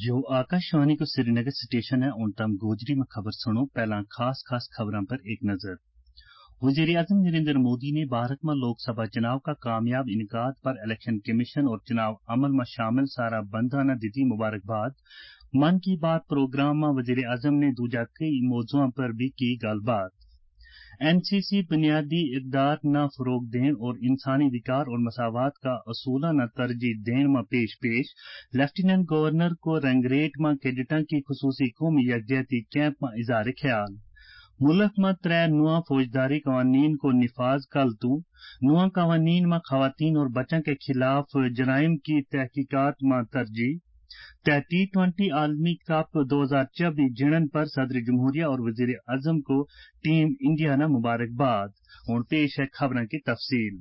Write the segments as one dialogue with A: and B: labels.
A: जो आकाशवाणी को श्रीनगर स्टेशन है उन तम गोजरी में खबर सुनो। पहला खास खबरों पर एक नजर। वज़ीर-ए-आज़म नरेंद्र मोदी ने भारत में लोकसभा चुनाव का कामयाब इनेकाद पर इलेक्शन कमीशन और चुनाव अमल में शामिल सारा बंदा ने दी मुबारकबाद। मन की बात प्रोग्राम में वज़ीर-ए-आज़म ने दूजा कई मौजुओं पर भी की गलबात। एनसीसी बुनियादी इक़दार न फरोग देने और इंसानी विकार और मसावात का असूला न तरजीह देने में पेश लेफ्टिनेंट गवर्नर को रंगरेट में कैडेटा की खुसूसी कौमी यकजहती कैंप में इज़हार ख्याल। मुल्क में 3 नुआ फौजदारी कवानीन को निफाज कल तू नुआ कवानीन में खवातीन और बच्चों के खिलाफ जराइम की तहकीकात में तरजीह। T20 आलमी कप 2024 जिणन पर सदर जमहूरिया और वजीर आजम को टीम इंडिया ने मुबारकबाद। और पेश है खबरों की तफसील।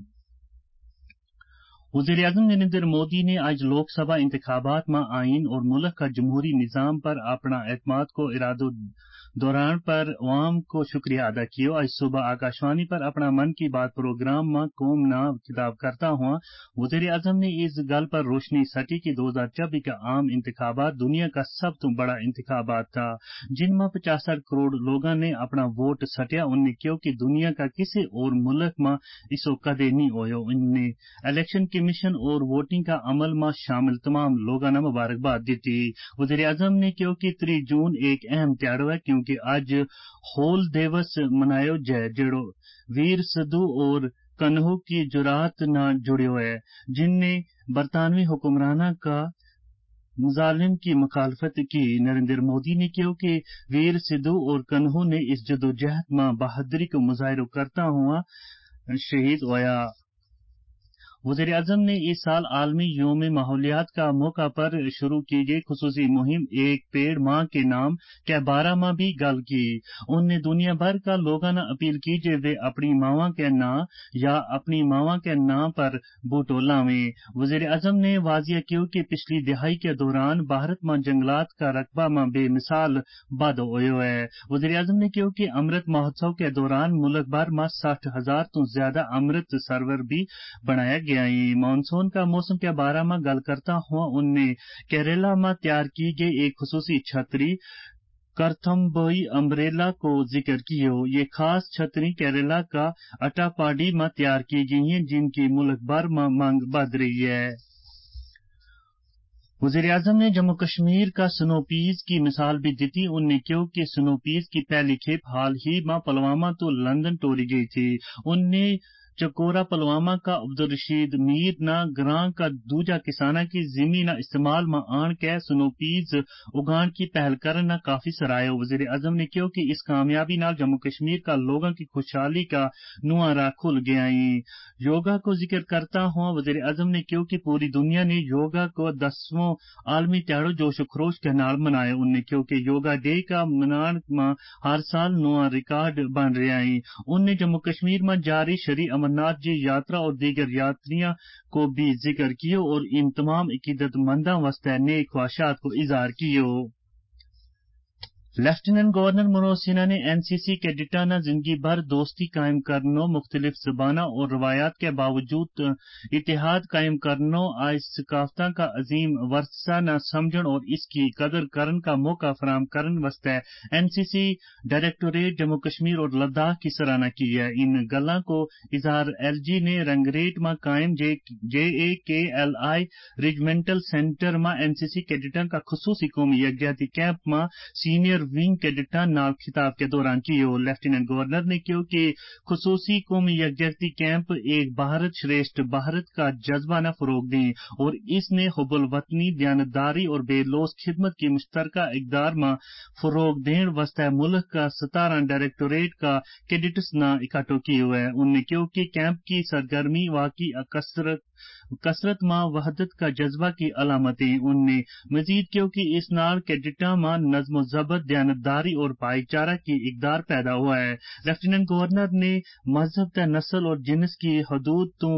A: वज़ीर आजम नरेंद्र मोदी ने आज लोकसभा इंतखाबात में आइन और मुल्क का जमहूरी निज़ाम पर अपना एतमाद को इरादो दौरान पर अवाम को शुक्रिया अदा किया। आज सुबह आकाशवाणी पर अपना मन की बात प्रोग्राम में कौम ना खिताब करता हुआ वज़ीर आजम ने इस गल पर रोशनी सटी कि 2024 का आम इंतखाबात दुनिया का सब तो बड़ा इंतखाबात था जिनमें 65 करोड़ लोगों ने अपना वोट सटिया। उनने क्यों कि दुनिया का किसी और मुल्क में इसो कदे नहीं होयो। उनने इलेक्शन कमीशन और वोटिंग का अमल में शामिल तमाम लोगों ने मुबारकबाद दी। वज़ीर आजम ने क्यों कि 3 जून एक अहम त्याड़ो है क्योंकि आज होल दिवस मनायो जाए जेड़ो वीर सिद्धू और कन्हू की जुरात न जुड़ियो है जिनने बरतानवी हुक्मराना का मुजालिम की मुखालफत की। नरेंद्र मोदी ने क्यों कि वीर सिद्धू और कन्हू ने इस जदोजहद में बहादुरी को मुजाहिर करता हुआ शहीद होया। वज़ीर आज़म ने इस साल आलमी योम माहौलियात का मौका पर शुरू की गई खुसूसी मुहिम एक पेड़ माँ के नाम के बारे में भी गल की। उनने दुनिया भर का लोगों ने अपील की जे वे अपनी मावा के नाम या अपनी मावा के नाम पर बूटो लावें। वज़ीर आज़म ने वाजिया किया कि पिछली दिहाई के दौरान भारत में जंगलात का रकबा में बेमिसाल वाधो होयो है। वज़ीर आज़म ने कहा कि अमृत महोत्सव के दौरान मुल्क भर में 60,000 तो ज्यादा अमृत सरोवर भी बनाया गया। मानसून का मौसम के बारे में गल करता हुआ उनने केरला में तैयार की गई एक खुसूसी छतरी करथम्बोई अम्ब्रेला को जिक्र किया। ये खास छतरी केरला का अटापाडी में तैयार की गई है जिनकी मुल्क भर में मांग बढ़ रही है। वज़ीर आज़म ने जम्मू कश्मीर का स्नोपीज की मिसाल भी दी। उनने कहा कि स्नोपीज की पहली खेप हाल ही में पुलवामा तो लंदन टोरी गई थी। उनने चकोरा पुलवामा का अब्दुल रशीद मीर ना ग्रां का दूजा किसाना की जमीन इस्तेमाल में आन के स्नोपीज उगान की पहल करना काफी सराहया। वज़ीर आज़म ने कहा कि इस कामयाबी नाल जम्मू कश्मीर का लोगों की खुशहाली का नुआ राह खुल गया है। योगा को जिक्र करता हुआ वज़ीर आज़म ने कहा कि पूरी दुनिया ने योगा को 10वां आलमी त्याड़ो जोश खरोश के नाल मनाया। उनने कहा कि योगा डे का मनान में हर साल नुआ रिकॉर्ड बन रहा है। उनने जम्मू कश्मीर में जारी श्री अमरनाथ जी यात्रा और दीगर यात्रियों को भी जिक्र किया और इन तमाम अकीदतमंदों वास्ते नेक ख्वाहिशात को इजहार किया। लेफ्टिनेंट गवर्नर मनोज सिन्हा ने एनसीसी कैडेटा न जिंदगी भर दोस्ती कायम करनो मुख्तलिफ ज़बाना और रवायात के बावजूद इतिहाद कायम करनो आज सकाफता का अजीम वर्सा न समझन और इसकी कदर करन का मौका फराम करन वास्ते एनसीसी डायरेक्टोरेट जम्मू कश्मीर और लद्दाख की सराहना की है। इन गल्ला को इजहार एलजी ने रंगरेट में कायम JAKLI रेजिमेंटल सेंटर में एनसीसी कैडेटा का खुसूसी कौमी यकजहती कैंप में सीनियर विंग कैडेटा नाल खिताब के दौरान कियो। लेफ्टिनेंट गवर्नर ने कहा कि खुसूसी कौमी यकजहती कैंप एक भारत श्रेष्ठ भारत का जज्बा न फरोग दें और इसने हुब्बुल वतनी दयानतदारी और बेलोस खिदमत की मुश्तरका इक़दार में फरोग देने वास्ते मुल्क का 17 डायरेक्टोरेट का कैडेट्स न इकट्ठो किया है। उनने कहा कि कैंप की सरगर्मी वाकई कसरत में वहदत का जज्बा की अलामतें। उनने मजीद कहा कि इस नाल कैडेटा में नज़्म ज़ब्त दयानतदारी और भाईचारा की इक़दार पैदा हुआ है। लेफ्टिनेंट गवर्नर ने मजहब नस्ल और जिन्स की हदूद तो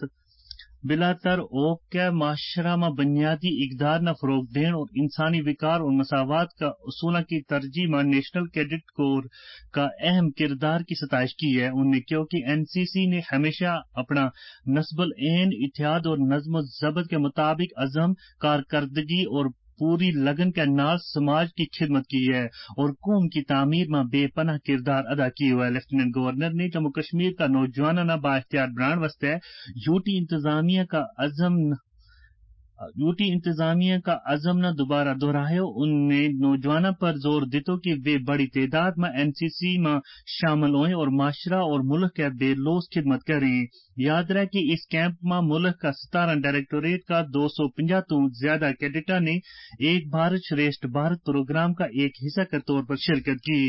A: बिलातर ओक के माशरा में बुनियादी इक़दार न फरोग देने और इंसानी विकार और मसावात का उसूलों की तरजीह में नेशनल कैडेट कोर का अहम किरदार की सताइश की है। उनने कहा कि एनसीसी ने हमेशा अपना नस्बल एन इत्तेहाद और नज़्म ज़ब्त के मुताबिक अज़म कारकर्दगी और पूरी लगन के नाल समाज की खिदमत की है और कौम की तामीर में बेपनाह किरदार अदा किया हुआ है। लेफ्टिनेंट गवर्नर ने जम्मू कश्मीर का नौजवाना बाइख्तियार बनाने वास्ते यूटी इंतजामिया का अज़म न दोबारा दोहराया। उनने नौजवानों पर जोर दितो कि वे बड़ी तादाद में एनसीसी में शामिल हों और माशरा और मुल्क के बेलोस खिदमत करें। याद रहे कि इस कैंप में मुल्क का 17 डायरेक्टोरेट का 250 तो ज्यादा कैडेटा ने एक भारत श्रेष्ठ भारत प्रोग्राम का एक हिस्सा के तौर पर शिरकत की।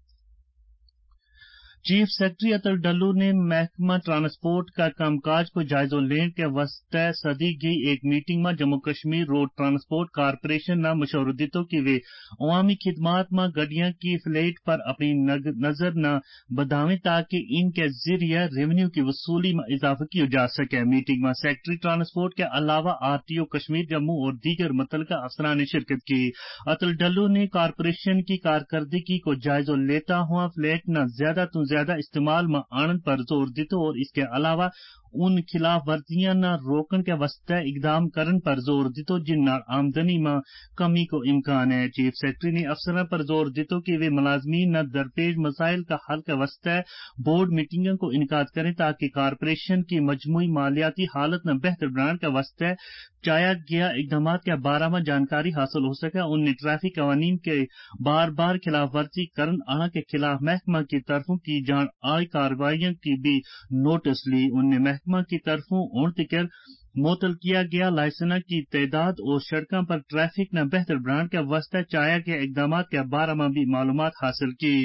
A: चीफ सेक्रेटरी अतुल डल्लू ने महकमा ट्रांसपोर्ट का कामकाज को जायजा लेने के वास्ते सदी गई एक मीटिंग में Jammu Kashmir road transport corporation ने मशवरा दितो कि वे अवामी खिदमात में गड्डियां की फ्लीट पर अपनी नजर न बढ़ावें ताकि इनके जरिए रेवेन्यू की वसूली में इजाफा किया जा सके। मीटिंग में सेक्रेटरी ट्रांसपोर्ट के अलावा आरटीओ कश्मीर जम्मू और दीगर मुतल्लिका अफसरान ने शिरकत की। अतुल डल्लू ने कारपोरेशन की कारकर्दगी को जायजा लेता हुआ फ्लीट न ज्यादा तो ज्यादा इस्तेमाल में आनंद पर जोर दितो और इसके अलावा उन खिलाफ वर्जियां न रोकन के वास्ते इकदाम करन पर जोर दितो जिन आमदनी में कमी को इम्कान है। चीफ सेक्रेटरी ने अफसरों पर जोर दितो कि वे मुलाजमीन न दरपेश मसाइल का हल के वास्ते बोर्ड मीटिंगों को इनकाद करें ताकि कारपोरेशन की मजमूई मालियाती हालत न बेहतर बनाने के वास्ते चाया गया इकदाम के बारे में जानकारी हासिल हो सके। उनने ट्रैफिक कवानीन के बार बार खिलाफ वर्जी करन आला के खिलाफ महकमा की तरफों की जान आई कार्रवाइयों की भी नोटिस ली। उनने महकमा की तरफों उनतिकर मुअत्तल किया गया लाइसेंस की तादाद और सड़कों पर ट्रैफिक न बेहतर बनाने के वास्ते चाया गया इकदाम के बारे में भी मालूमात हासिल की।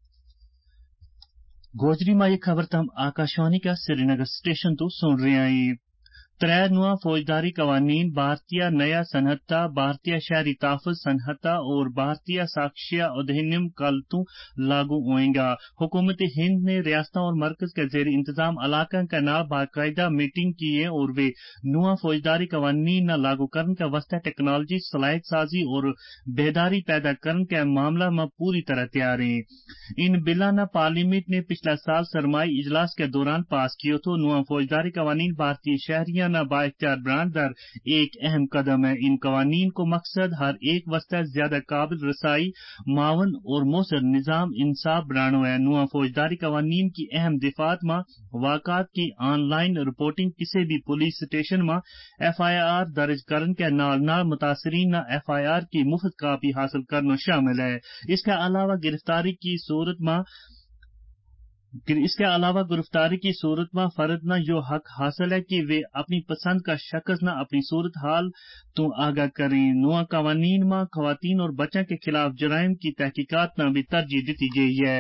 A: गोजरी में ये खबर तम आकाशवाणी का श्रीनगर स्टेशन तो सुन रहे हैं। 3 नुआ फौजदारी कवानीन भारतीय नया सनहत्ता, भारतीय शहरी ताफुज सनहत्ता और भारतीय साक्ष्य अधिनियम कल तो लागू होएगा। हुकूमत हिंद ने रियासतों और मरकज के जेर इंतजाम इलाका के नाल बाकायदा मीटिंग की है और वे नुआ फौजदारी कवानीन न लागू करने के वास्ते टेक्नोलॉजी सलाहियत साजी और बेदारी पैदा करने के मामला में पूरी तरह तैयार है। इन बिला न पार्लियामेंट ने पिछला साल सरमाई इजलास के दौरान पास किया तो नुआ फौजदारी कवानीन भारतीय शहरिया न बाइख्तियार बनाने दर एक अहम कदम है। इन कवानीन को मकसद हर एक वास्ते ज्यादा काबिल रसाई, मावन और मौसर निजाम इंसाफ बनाना है। नुआ फौजदारी कवानीन की अहम दिफात में वाक़ात की ऑनलाइन रिपोर्टिंग, किसी भी पुलिस स्टेशन में FIR दर्ज करने के नाल नाल मुतासरीन न FIR की मुफ्त कापी हासिल करना शामिल है। इसके अलावा गिरफ्तारी की सूरत में फर्द न यो हक हासिल है कि वे अपनी पसंद का शख्स न अपनी सूरत हाल तो आगाह करें। नुआ कवानीन में खवातीन और बच्चों के खिलाफ जराइम की तहकीकात न भी तरजीह दी गई है।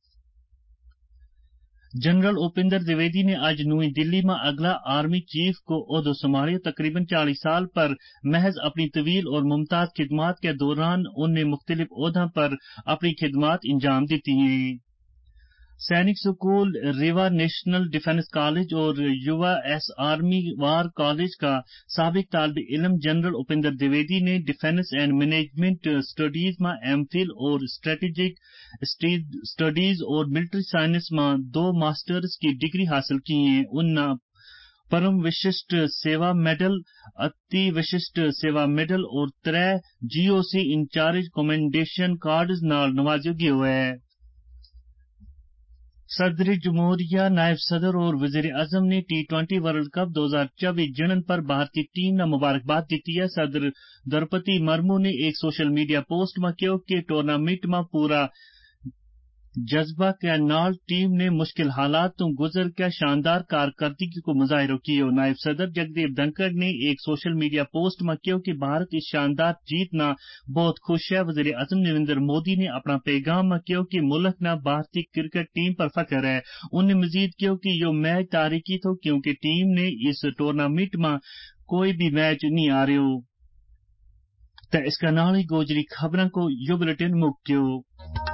A: जनरल उपिंदर द्विवेदी ने आज नई दिल्ली में अगला आर्मी चीफ को ओहदा संभाला। तकरीबन 40 साल पर महज अपनी तवील और मुमताज खिदमात के दौरान उनने मुख्तलिफ ओहदों पर अपनी खिदमात इंजाम दी हैं। Sainik school, Rewa national defence college और UAS आर्मी वार कॉलेज का साबिक तालिब इल्म जनरल उपिंदर द्विवेदी ने डिफेंस एंड मैनेजमेंट स्टडीज में MPhil और स्ट्रेटेजिक स्टडीज और मिलिट्री साइंस में 2 मास्टर्स की डिग्री हासिल की है। उन्ना परम विशिष्ट सेवा मेडल, अति विशिष्ट सेवा मेडल और 3 GOC इंचार्ज कमेंडेशन कार्ड्स नाल नवाजा गया है। सदर जमहूरिया, नायब सदर और वजीर आजम ने T20 वर्ल्ड कप 2024 जिणन पर भारतीय टीम ने मुबारकबाद दी है। सदर द्रौपदी मुर्मू ने एक सोशल मीडिया पोस्ट में कहा कि टूर्नामेंट में पूरा जज्बा के नाल टीम ने मुश्किल हालात तो गुजर के शानदार कारकर्दगी को मुजाहिर किया। नायब सदर जगदीप धनखड़ ने एक सोशल मीडिया पोस्ट में कहा कि भारत इस शानदार जीत ना बहुत खुश है। वजीर आजम नरेंद्र मोदी ने अपना पैगाम में कहा कि मुल्क ना भारतीय क्रिकेट टीम पर फख्र है। उन्हें मजीद कहा कि यो मैच तारीखी था क्योंकि टीम ने इस टूर्नामेंट में कोई भी मैच नहीं हारे हो। इसका नाल ही गोजरी खबरों को यो बुलेटिन मुक्यो।